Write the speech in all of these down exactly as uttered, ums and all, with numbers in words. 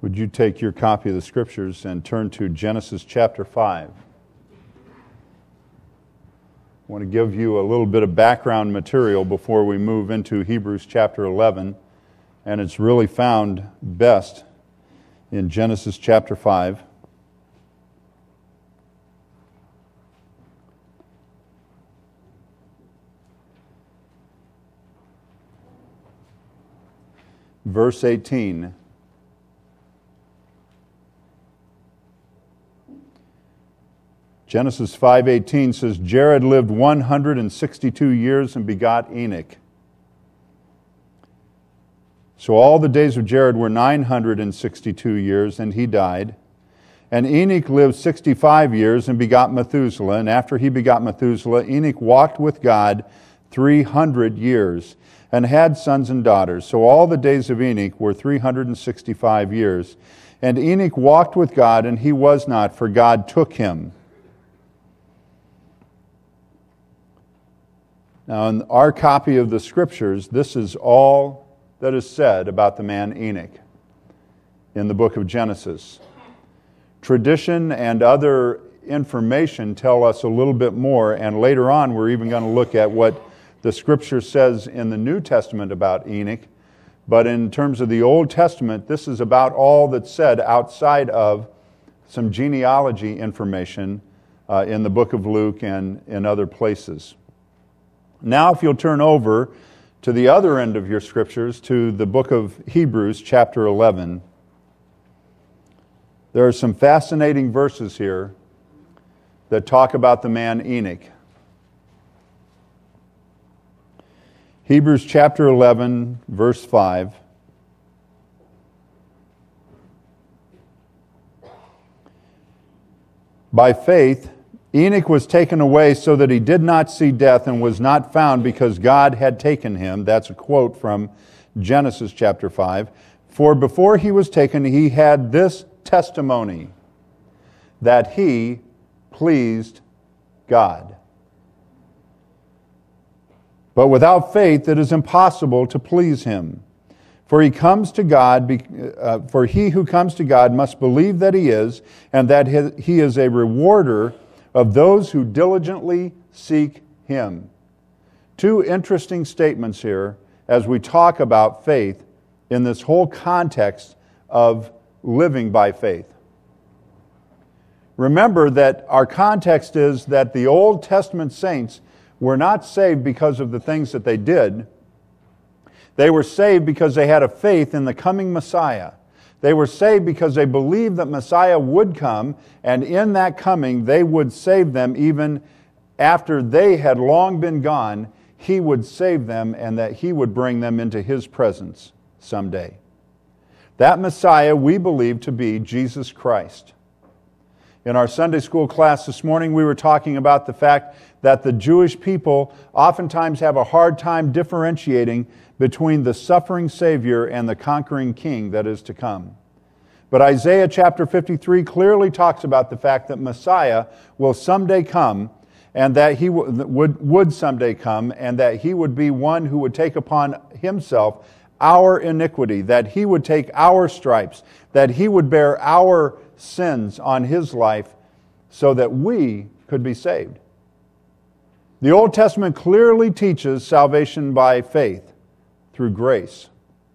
Would you take your copy of the Scriptures and turn to Genesis chapter five? I want to give you a little bit of background material before we move into Hebrews chapter eleven, and it's really found best in Genesis chapter five. Verse eighteen. Genesis five eighteen says, Jared lived one hundred sixty-two years and begot Enoch. So all the days of Jared were nine hundred sixty-two years, and he died. And Enoch lived sixty-five years and begot Methuselah. And after he begot Methuselah, Enoch walked with God three hundred years and had sons and daughters. So all the days of Enoch were three hundred sixty-five years. And Enoch walked with God, and he was not, for God took him. Now, in our copy of the Scriptures, this is all that is said about the man Enoch in the book of Genesis. Tradition and other information tell us a little bit more, and later on we're even going to look at what the Scripture says in the New Testament about Enoch. But in terms of the Old Testament, this is about all that's said outside of some genealogy information uh, in the book of Luke and in other places. Now, if you'll turn over to the other end of your Scriptures, to the book of Hebrews, chapter eleven, there are some fascinating verses here that talk about the man Enoch. Hebrews chapter eleven, verse five. By faith, Enoch was taken away so that he did not see death and was not found because God had taken him. That's a quote from Genesis chapter five. For before he was taken, he had this testimony, that he pleased God. But without faith it is impossible to please him. For he comes to God, uh, for he who comes to God must believe that he is, and that he is a rewarder of those who diligently seek him. Two interesting statements here as we talk about faith in this whole context of living by faith. Remember that our context is that the Old Testament saints were not saved because of the things that they did. They were saved because they had a faith in the coming Messiah. They were saved because they believed that Messiah would come, and in that coming they would save them even after they had long been gone. He would save them, and that he would bring them into his presence someday. That Messiah we believe to be Jesus Christ. In our Sunday school class this morning, we were talking about the fact that the Jewish people oftentimes have a hard time differentiating between the suffering Savior and the conquering King that is to come. But Isaiah chapter fifty-three clearly talks about the fact that Messiah will someday come, and that he would, would someday come, and that he would be one who would take upon himself our iniquity, that he would take our stripes, that he would bear our sins on his life so that we could be saved. The Old Testament clearly teaches salvation by faith through grace.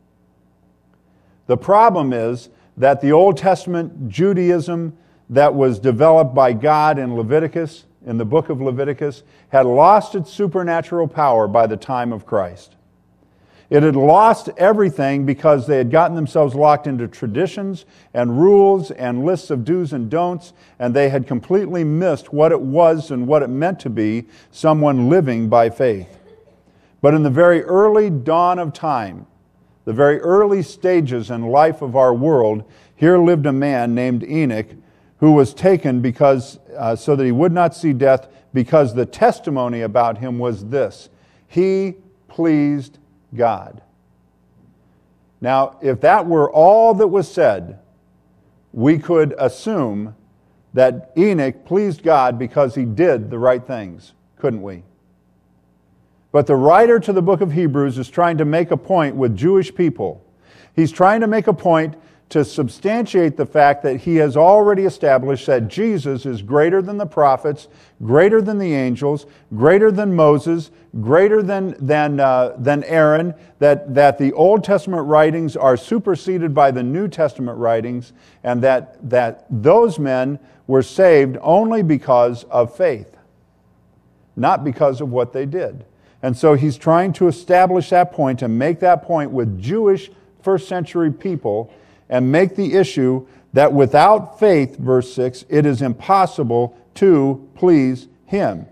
The problem is that the Old Testament Judaism that was developed by God in Leviticus, in the book of Leviticus, had lost its supernatural power by the time of Christ. It had lost everything because they had gotten themselves locked into traditions and rules and lists of do's and don'ts, and they had completely missed what it was and what it meant to be someone living by faith. But in the very early dawn of time, the very early stages in life of our world, here lived a man named Enoch who was taken because uh, so that he would not see death, because the testimony about him was this: he pleased God. Now, if that were all that was said, we could assume that Enoch pleased God because he did the right things, couldn't we? But the writer to the book of Hebrews is trying to make a point with Jewish people. He's trying to make a point to substantiate the fact that he has already established that Jesus is greater than the prophets, greater than the angels, greater than Moses, greater than, than, uh, than Aaron, that, that the Old Testament writings are superseded by the New Testament writings, and that, that those men were saved only because of faith, not because of what they did. And so he's trying to establish that point and make that point with Jewish first century people, and make the issue that without faith, verse six, it is impossible to please him.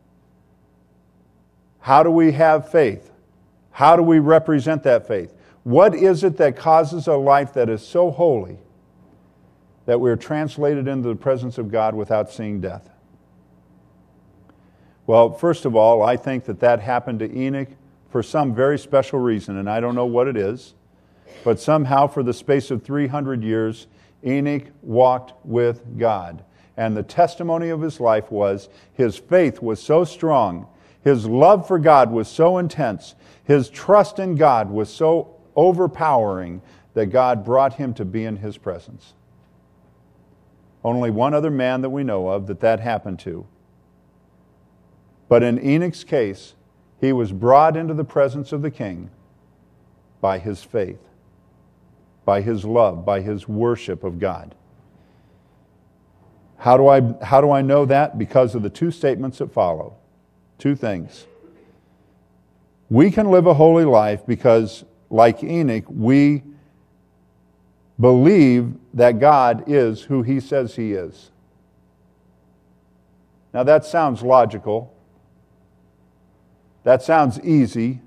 How do we have faith? How do we represent that faith? What is it that causes a life that is so holy that we're translated into the presence of God without seeing death? Well, first of all, I think that that happened to Enoch for some very special reason, and I don't know what it is. But somehow, for the space of three hundred years, Enoch walked with God. And the testimony of his life was his faith was so strong, his love for God was so intense, his trust in God was so overpowering that God brought him to be in his presence. Only one other man that we know of that that happened to. But in Enoch's case, he was brought into the presence of the king by his faith, by his love, by his worship of God. How do I, how do I know that? Because of the two statements that follow. Two things. We can live a holy life because, like Enoch, we believe that God is who he says he is. Now that sounds logical. That sounds easy.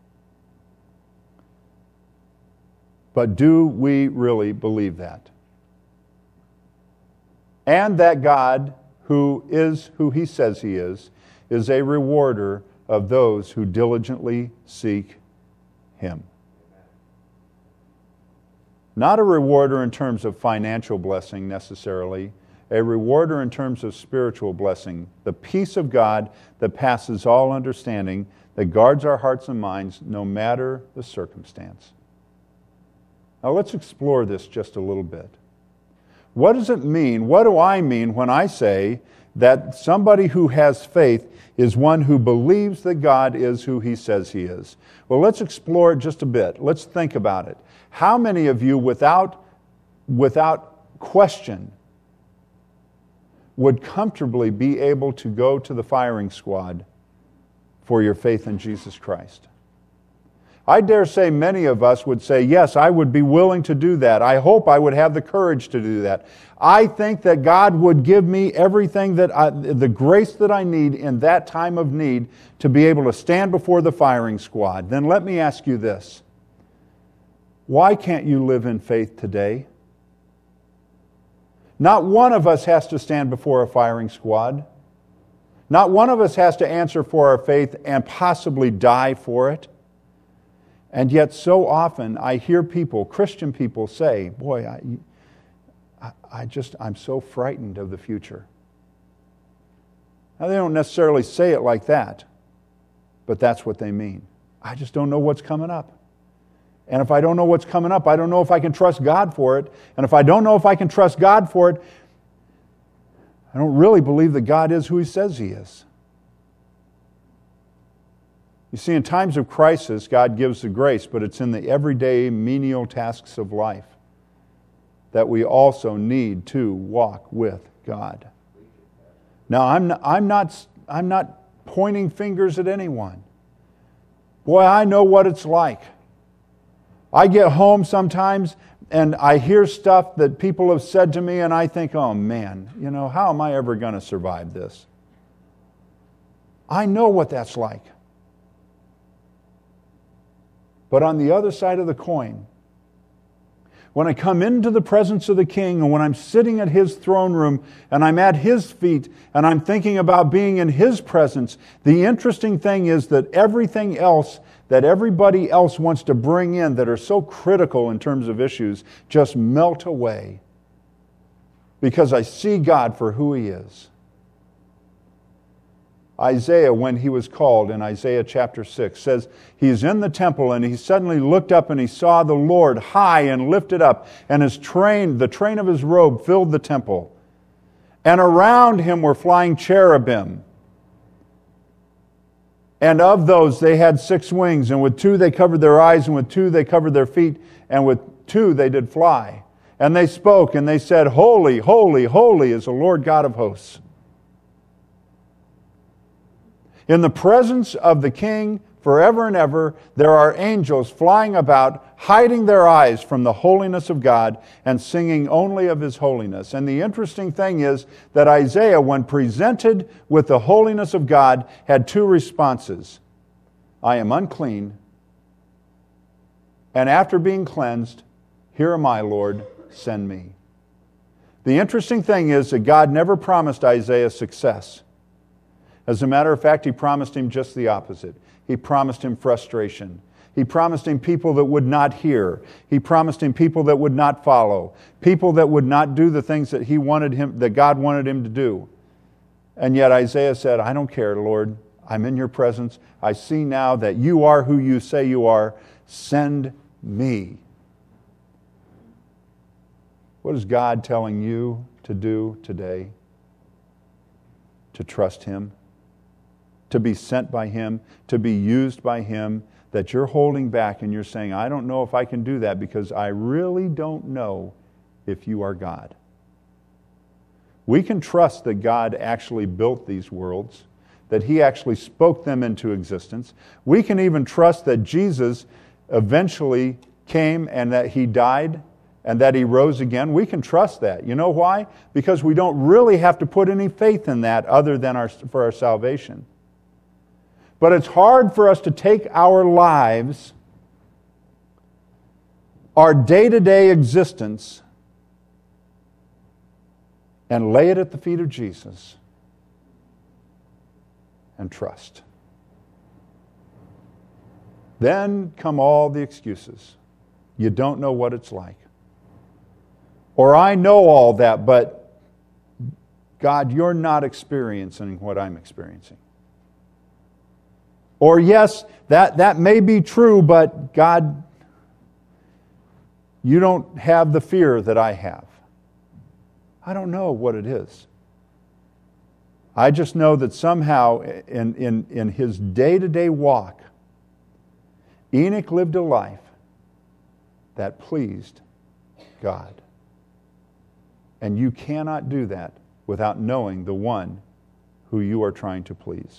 But do we really believe that? And that God, who is who he says he is, is a rewarder of those who diligently seek him. Not a rewarder in terms of financial blessing necessarily, a rewarder in terms of spiritual blessing, the peace of God that passes all understanding, that guards our hearts and minds no matter the circumstance. Now let's explore this just a little bit. What does it mean? What do I mean when I say that somebody who has faith is one who believes that God is who he says he is? Well, let's explore it just a bit. Let's think about it. How many of you, without, without question, would comfortably be able to go to the firing squad for your faith in Jesus Christ? I dare say many of us would say, yes, I would be willing to do that. I hope I would have the courage to do that. I think that God would give me everything that I, the grace that I need in that time of need to be able to stand before the firing squad. Then let me ask you this. Why can't you live in faith today? Not one of us has to stand before a firing squad. Not one of us has to answer for our faith and possibly die for it. And yet so often I hear people, Christian people, say, boy, I, I just, I'm so frightened of the future. Now they don't necessarily say it like that, but that's what they mean. I just don't know what's coming up. And if I don't know what's coming up, I don't know if I can trust God for it. And if I don't know if I can trust God for it, I don't really believe that God is who he says he is. You see, in times of crisis, God gives the grace, but it's in the everyday menial tasks of life that we also need to walk with God. Now, I'm not, I'm not, I'm not pointing fingers at anyone. Boy, I know what it's like. I get home sometimes and I hear stuff that people have said to me and I think, oh man, you know, how am I ever going to survive this? I know what that's like. But on the other side of the coin, when I come into the presence of the King and when I'm sitting at his throne room and I'm at his feet and I'm thinking about being in his presence, the interesting thing is that everything else that everybody else wants to bring in that are so critical in terms of issues just melt away because I see God for who he is. Isaiah, when he was called in Isaiah chapter six, says he's in the temple and he suddenly looked up and he saw the Lord high and lifted up, and his train, the train of his robe filled the temple. And around him were flying cherubim. And of those they had six wings, and with two they covered their eyes, and with two they covered their feet, and with two they did fly. And they spoke, and they said, Holy, holy, holy is the Lord God of hosts. In the presence of the King forever and ever, there are angels flying about, hiding their eyes from the holiness of God and singing only of His holiness. And the interesting thing is that Isaiah, when presented with the holiness of God, had two responses. I am unclean, and after being cleansed, here am I, Lord, send me. The interesting thing is that God never promised Isaiah success. As a matter of fact, He promised him just the opposite. He promised him frustration. He promised him people that would not hear. He promised him people that would not follow. People that would not do the things that he wanted him, that God wanted him to do. And yet Isaiah said, I don't care, Lord. I'm in your presence. I see now that you are who you say you are. Send me. What is God telling you to do today? To trust Him, to be sent by Him, to be used by Him, that you're holding back and you're saying, I don't know if I can do that because I really don't know if you are God. We can trust that God actually built these worlds, that He actually spoke them into existence. We can even trust that Jesus eventually came and that He died and that He rose again. We can trust that. You know why? Because we don't really have to put any faith in that other than our, for our salvation. But it's hard for us to take our lives, our day-to-day existence, and lay it at the feet of Jesus and trust. Then come all the excuses. You don't know what it's like. Or I know all that, but God, you're not experiencing what I'm experiencing. Or yes, that, that may be true, but God, you don't have the fear that I have. I don't know what it is. I just know that somehow in, in, in his day-to-day walk, Enoch lived a life that pleased God. And you cannot do that without knowing the one who you are trying to please.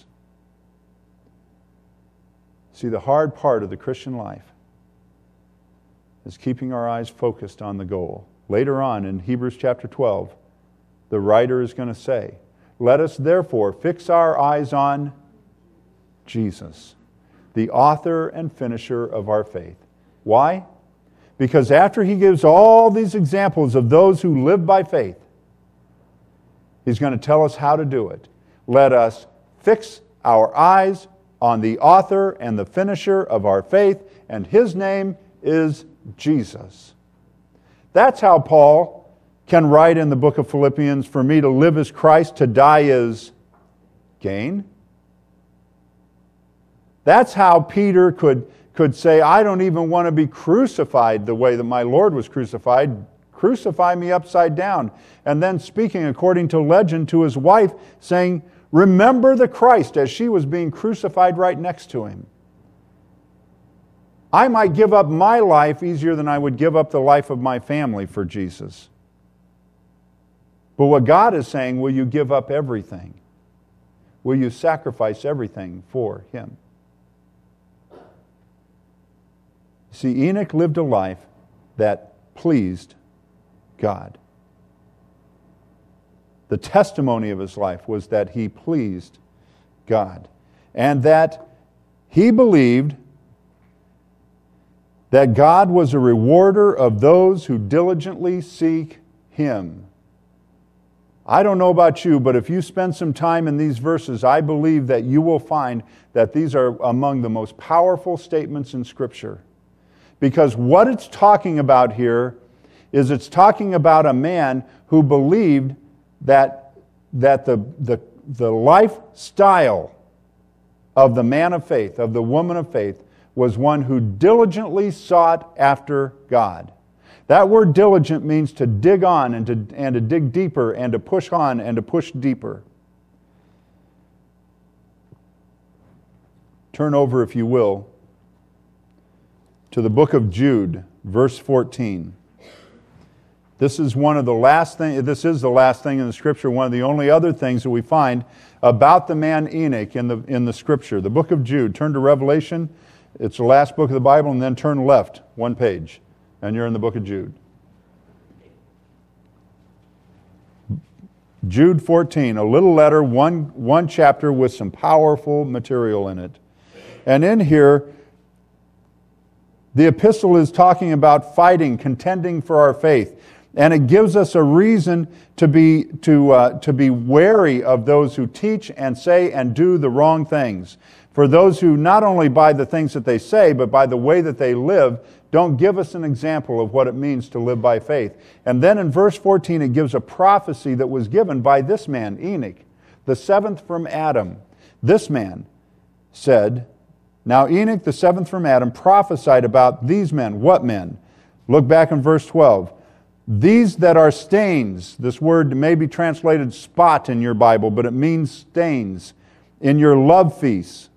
See, the hard part of the Christian life is keeping our eyes focused on the goal. Later on in Hebrews chapter twelve, the writer is going to say, let us therefore fix our eyes on Jesus, the author and finisher of our faith. Why? Because after he gives all these examples of those who live by faith, he's going to tell us how to do it. Let us fix our eyes on the author and the finisher of our faith, and his name is Jesus. That's how Paul can write in the book of Philippians, for me to live is Christ, to die is gain. That's how Peter could could say, I don't even want to be crucified the way that my Lord was crucified. Crucify me upside down. And then speaking according to legend to his wife, saying, remember the Christ as she was being crucified right next to him. I might give up my life easier than I would give up the life of my family for Jesus. But what God is saying, will you give up everything? Will you sacrifice everything for Him? See, Enoch lived a life that pleased God. The testimony of his life was that he pleased God, and that he believed that God was a rewarder of those who diligently seek Him. I don't know about you, but if you spend some time in these verses, I believe that you will find that these are among the most powerful statements in Scripture. Because what it's talking about here is it's talking about a man who believed that, that the, the, the lifestyle of the man of faith, of the woman of faith, was one who diligently sought after God. That word diligent means to dig on and to, and to dig deeper and to push on and to push deeper. Turn over, if you will, to the book of Jude, verse fourteen. This is one of the last thing, this is the last thing in the Scripture, one of the only other things that we find about the man Enoch in the, in the Scripture. The book of Jude, turn to Revelation. It's the last book of the Bible, and then turn left one page, and you're in the book of Jude. Jude fourteen, a little letter, one, one chapter with some powerful material in it. And in here, the epistle is talking about fighting, contending for our faith. And it gives us a reason to be, to, uh, to be wary of those who teach and say and do the wrong things. For those who not only by the things that they say, but by the way that they live, don't give us an example of what it means to live by faith. And then in verse fourteen, it gives a prophecy that was given by this man, Enoch, the seventh from Adam. This man said, now Enoch, the seventh from Adam, prophesied about these men. What men? Look back in verse twelve. These that are stains, this word may be translated spot in your Bible, but it means stains, in your love feasts.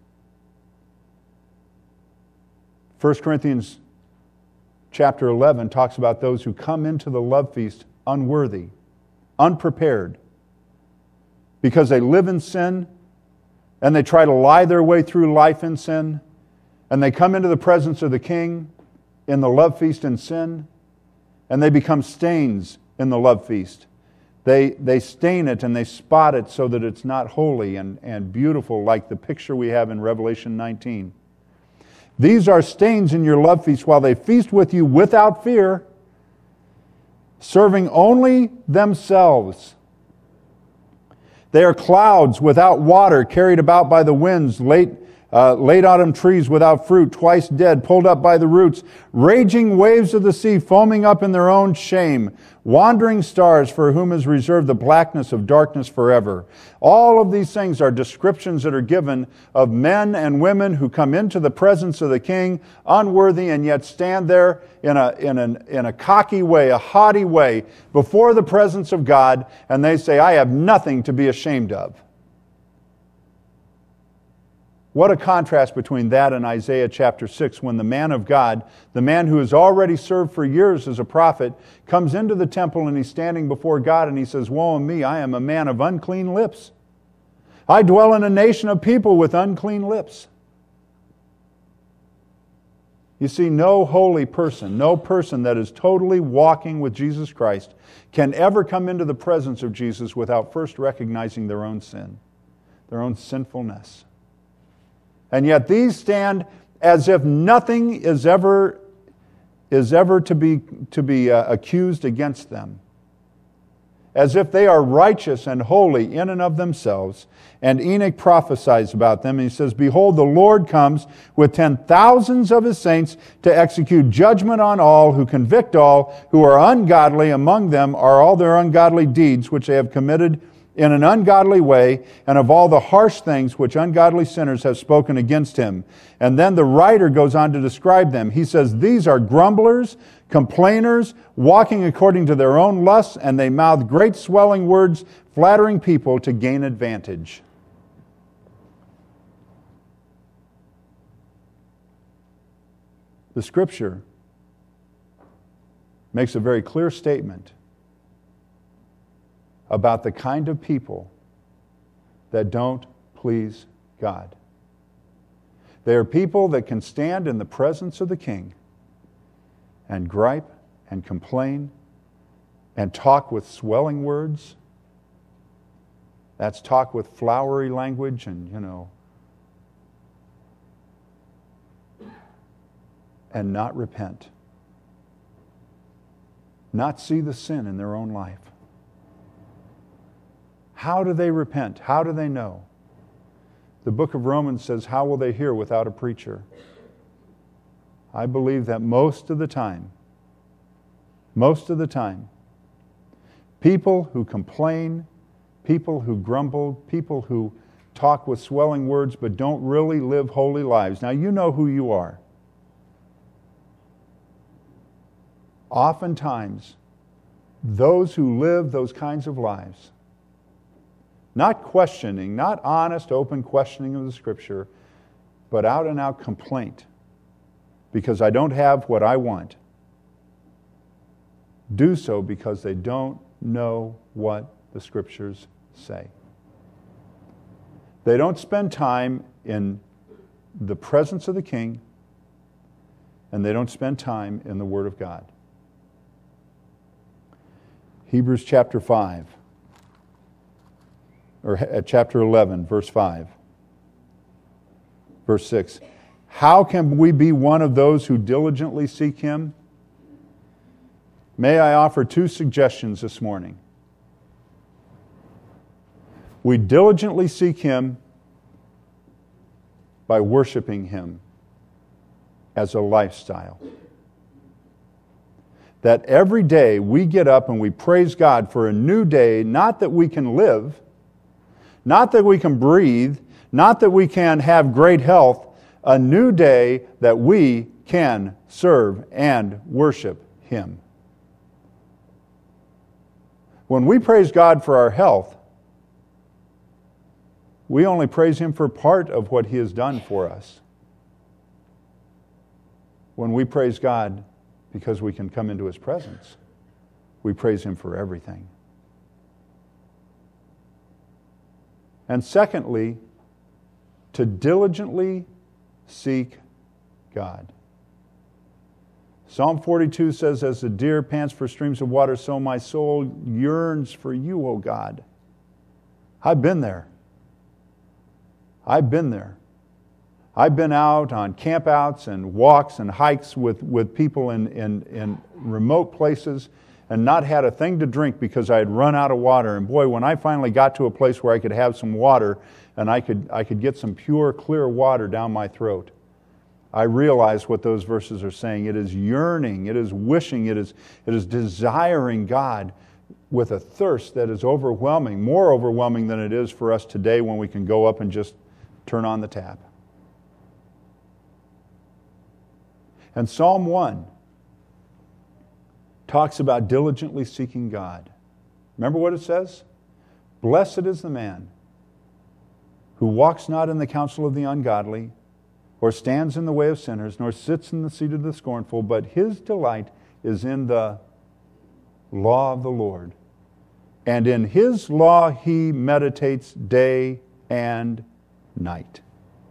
First Corinthians chapter eleven talks about those who come into the love feast unworthy, unprepared, because they live in sin and they try to lie their way through life in sin, and they come into the presence of the King in the love feast in sin, and they become stains in the love feast. They, they stain it and they spot it so that it's not holy and, and beautiful like the picture we have in Revelation nineteen. These are stains in your love feast while they feast with you without fear, serving only themselves. They are clouds without water, carried about by the winds, late, uh, late autumn trees without fruit, twice dead, pulled up by the roots, raging waves of the sea, foaming up in their own shame, wandering stars for whom is reserved the blackness of darkness forever. All of these things are descriptions that are given of men and women who come into the presence of the King unworthy and yet stand there in a, in an, in a cocky way, a haughty way, before the presence of God, and they say, I have nothing to be ashamed of. What a contrast between that and Isaiah chapter six, when the man of God, the man who has already served for years as a prophet, comes into the temple and he's standing before God and he says, woe me, I am a man of unclean lips. I dwell in a nation of people with unclean lips. You see, no holy person, no person that is totally walking with Jesus Christ can ever come into the presence of Jesus without first recognizing their own sin, their own sinfulness. And yet these stand as if nothing is ever, is ever to be, to be uh, accused against them. As if they are righteous and holy in and of themselves. And Enoch prophesies about them. And he says, behold, the Lord comes with ten thousands of his saints to execute judgment on all, who convict all who are ungodly. Among them are all their ungodly deeds which they have committed in an ungodly way, and of all the harsh things which ungodly sinners have spoken against him. And then the writer goes on to describe them. He says, these are grumblers, complainers, walking according to their own lusts, and they mouth great swelling words, flattering people to gain advantage. The Scripture makes a very clear statement about the kind of people that don't please God. They are people that can stand in the presence of the King and gripe and complain and talk with swelling words. That's talk with flowery language and, you know, and not repent. Not see the sin in their own life. How do they repent? How do they know? The book of Romans says, how will they hear without a preacher? I believe that most of the time, most of the time, people who complain, people who grumble, people who talk with swelling words but don't really live holy lives. Now, you know who you are. Oftentimes, those who live those kinds of lives, not questioning, not honest, open questioning of the Scripture, but out and out complaint because I don't have what I want, do so because they don't know what the Scriptures say. They don't spend time in the presence of the King, and they don't spend time in the Word of God. Hebrews chapter five, or at chapter eleven, verse five. Verse six. How can we be one of those who diligently seek Him? May I offer two suggestions this morning. We diligently seek Him by worshiping Him as a lifestyle. That every day we get up and we praise God for a new day, not that we can live, not that we can breathe, not that we can have great health, a new day that we can serve and worship Him. When we praise God for our health, we only praise Him for part of what He has done for us. When we praise God because we can come into His presence, we praise Him for everything. And secondly, to diligently seek God. Psalm forty-two says, as the deer pants for streams of water, so my soul yearns for you, O God. I've been there. I've been there. I've been out on campouts and walks and hikes with, with people in, in, in remote places and not had a thing to drink because I had run out of water. And boy, when I finally got to a place where I could have some water and I could, I could get some pure, clear water down my throat, I realized what those verses are saying. It is yearning, it is wishing, it is, it is desiring God with a thirst that is overwhelming, more overwhelming than it is for us today when we can go up and just turn on the tap. And Psalm one talks about diligently seeking God. Remember what it says? Blessed is the man who walks not in the counsel of the ungodly, or stands in the way of sinners, nor sits in the seat of the scornful, but his delight is in the law of the Lord. And in His law he meditates day and night.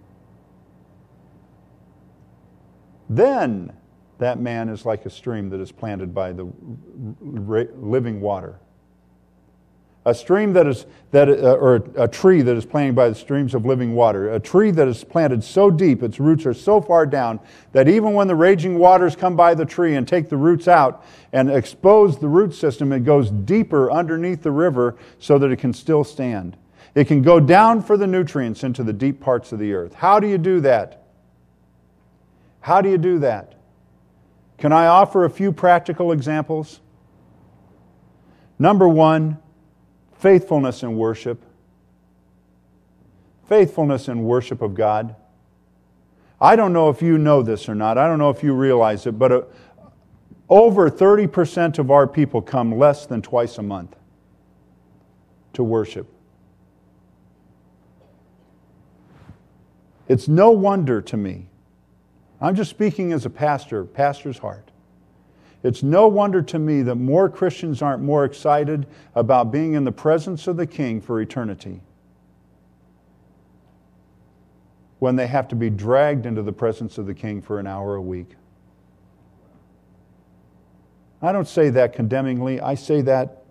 Then that man is like a stream that is planted by the living water. A stream that is, that, uh, or a tree that is planted by the streams of living water. A tree that is planted so deep, its roots are so far down, that even when the raging waters come by the tree and take the roots out and expose the root system, it goes deeper underneath the river so that it can still stand. It can go down for the nutrients into the deep parts of the earth. How do you do that? How do you do that? Can I offer a few practical examples? Number one, faithfulness in worship. Faithfulness in worship of God. I don't know if you know this or not. I don't know if you realize it, but uh, over thirty percent of our people come less than twice a month to worship. It's no wonder to me. I'm just speaking as a pastor, pastor's heart. It's no wonder to me that more Christians aren't more excited about being in the presence of the King for eternity when they have to be dragged into the presence of the King for an hour a week. I don't say that condemningly. I say that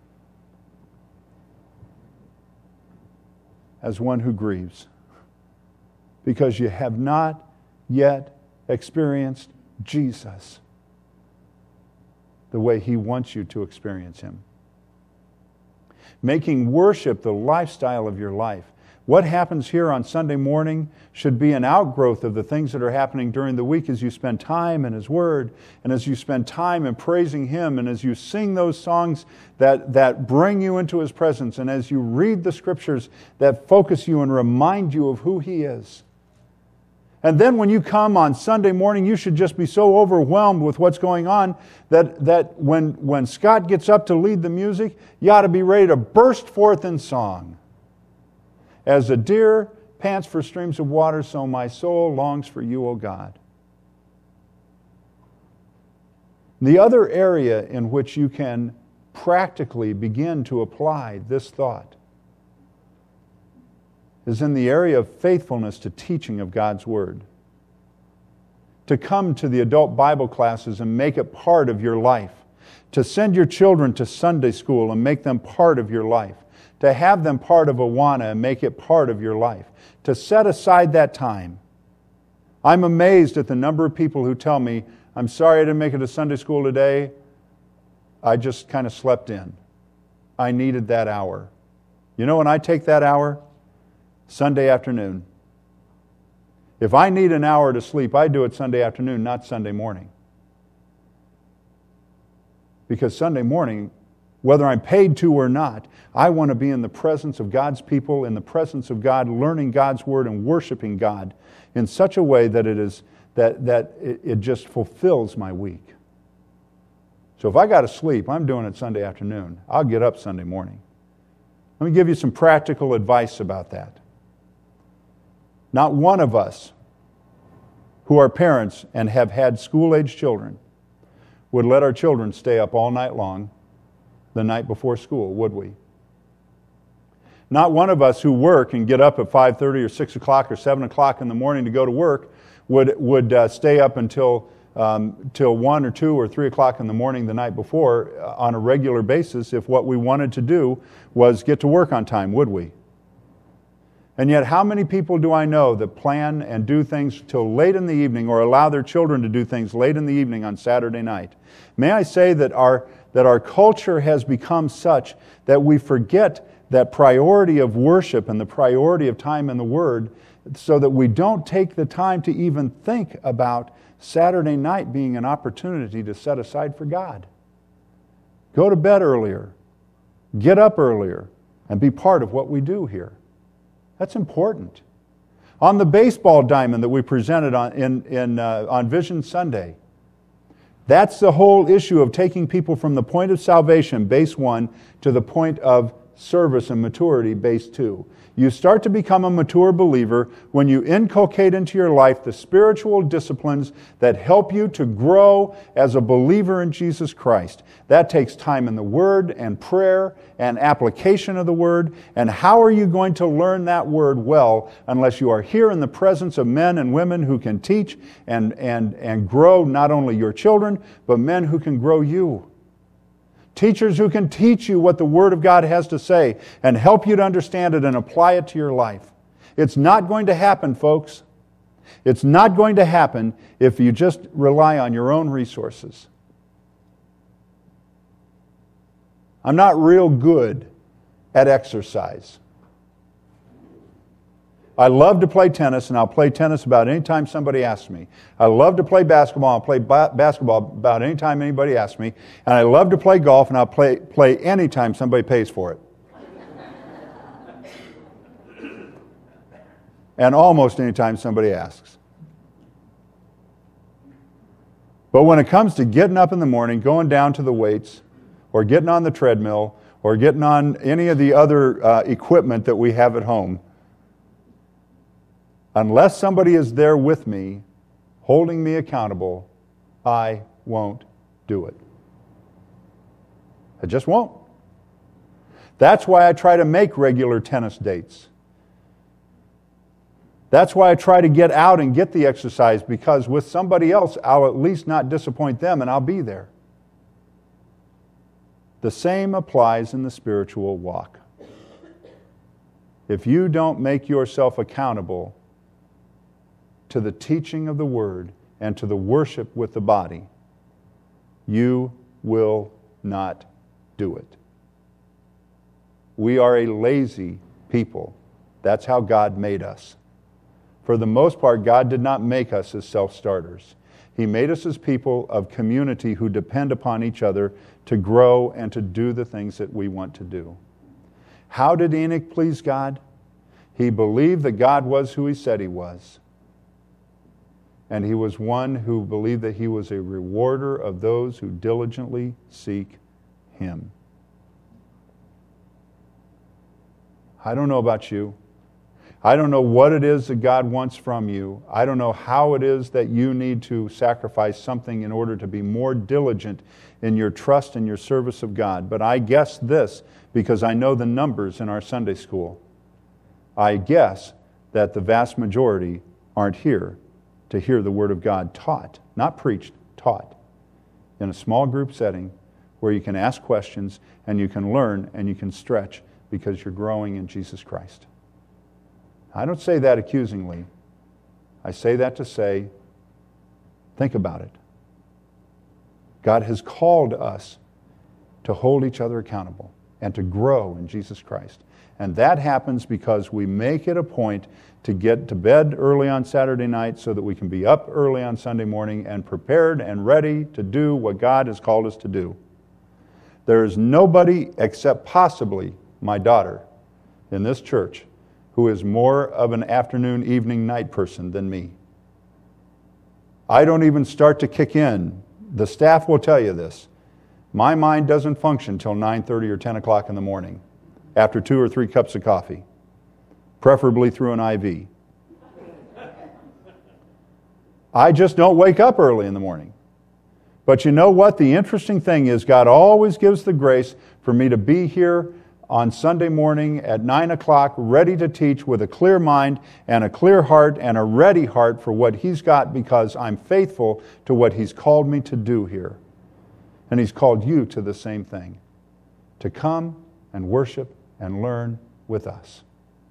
as one who grieves, because you have not yet experienced Jesus the way He wants you to experience Him. Making worship the lifestyle of your life. What happens here on Sunday morning should be an outgrowth of the things that are happening during the week as you spend time in His Word, and as you spend time in praising Him, and as you sing those songs that, that bring you into His presence, and as you read the Scriptures that focus you and remind you of who He is. And then when you come on Sunday morning, you should just be so overwhelmed with what's going on that, that when, when Scott gets up to lead the music, you ought to be ready to burst forth in song. As the deer pants for streams of water, so my soul longs for you, O God. The other area in which you can practically begin to apply this thought is in the area of faithfulness to teaching of God's Word. To come to the adult Bible classes and make it part of your life. To send your children to Sunday school and make them part of your life. To have them part of Awana and make it part of your life. To set aside that time. I'm amazed at the number of people who tell me, I'm sorry I didn't make it to Sunday school today. I just kind of slept in. I needed that hour. You know when I take that hour? Sunday afternoon. If I need an hour to sleep, I do it Sunday afternoon, not Sunday morning. Because Sunday morning, whether I'm paid to or not, I want to be in the presence of God's people, in the presence of God, learning God's Word and worshiping God in such a way that it is that, that it, it just fulfills my week. So if I got to sleep, I'm doing it Sunday afternoon. I'll get up Sunday morning. Let me give you some practical advice about that. Not one of us who are parents and have had school-age children would let our children stay up all night long the night before school, would we? Not one of us who work and get up at five thirty or six o'clock or seven o'clock in the morning to go to work would, would uh, stay up until um, till one or two or three o'clock in the morning the night before uh, on a regular basis if what we wanted to do was get to work on time, would we? And yet, how many people do I know that plan and do things till late in the evening or allow their children to do things late in the evening on Saturday night? May I say that our, that our culture has become such that we forget that priority of worship and the priority of time in the Word so that we don't take the time to even think about Saturday night being an opportunity to set aside for God. Go to bed earlier. Get up earlier and be part of what we do here. That's important. On the baseball diamond that we presented on, in, in, uh, on Vision Sunday, that's the whole issue of taking people from the point of salvation, base one, to the point of service and maturity, base two. You start to become a mature believer when you inculcate into your life the spiritual disciplines that help you to grow as a believer in Jesus Christ. That takes time in the Word and prayer and application of the Word. And how are you going to learn that Word well unless you are here in the presence of men and women who can teach and, and, and grow not only your children, but men who can grow you? Teachers who can teach you what the Word of God has to say and help you to understand it and apply it to your life. It's not going to happen, folks. It's not going to happen if you just rely on your own resources. I'm not real good at exercise. I love to play tennis, and I'll play tennis about any time somebody asks me. I love to play basketball, and I'll play ba- basketball about any time anybody asks me. And I love to play golf, and I'll play, play any time somebody pays for it. And almost any time somebody asks. But when it comes to getting up in the morning, going down to the weights, or getting on the treadmill, or getting on any of the other uh, equipment that we have at home, unless somebody is there with me, holding me accountable, I won't do it. I just won't. That's why I try to make regular tennis dates. That's why I try to get out and get the exercise, because with somebody else, I'll at least not disappoint them and I'll be there. The same applies in the spiritual walk. If you don't make yourself accountable to the teaching of the Word and to the worship with the body, you will not do it. We are a lazy people That's how God made us. For the most part, God did not make us as self-starters. He made us as people of community who depend upon each other to grow and to do the things that we want to do. How did Enoch please God? He believed that God was who he said he was. And he was one who believed that he was a rewarder of those who diligently seek him. I don't know about you. I don't know what it is that God wants from you. I don't know how it is that you need to sacrifice something in order to be more diligent in your trust and your service of God. But I guess this, because I know the numbers in our Sunday school. I guess that the vast majority aren't here to hear the Word of God taught, not preached, taught, in a small group setting where you can ask questions and you can learn and you can stretch because you're growing in Jesus Christ. I don't say that accusingly. I say that to say, think about it. God has called us to hold each other accountable and to grow in Jesus Christ. And that happens because we make it a point to get to bed early on Saturday night so that we can be up early on Sunday morning and prepared and ready to do what God has called us to do. There is nobody except possibly my daughter in this church who is more of an afternoon, evening, night person than me. I don't even start to kick in. The staff will tell you this. My mind doesn't function till nine thirty or ten o'clock in the morning, after two or three cups of coffee, preferably through an I V. I just don't wake up early in the morning. But you know what? The interesting thing is God always gives the grace for me to be here on Sunday morning at nine o'clock, ready to teach with a clear mind and a clear heart and a ready heart for what He's got, because I'm faithful to what He's called me to do here. And He's called you to the same thing, to come and worship and learn with us.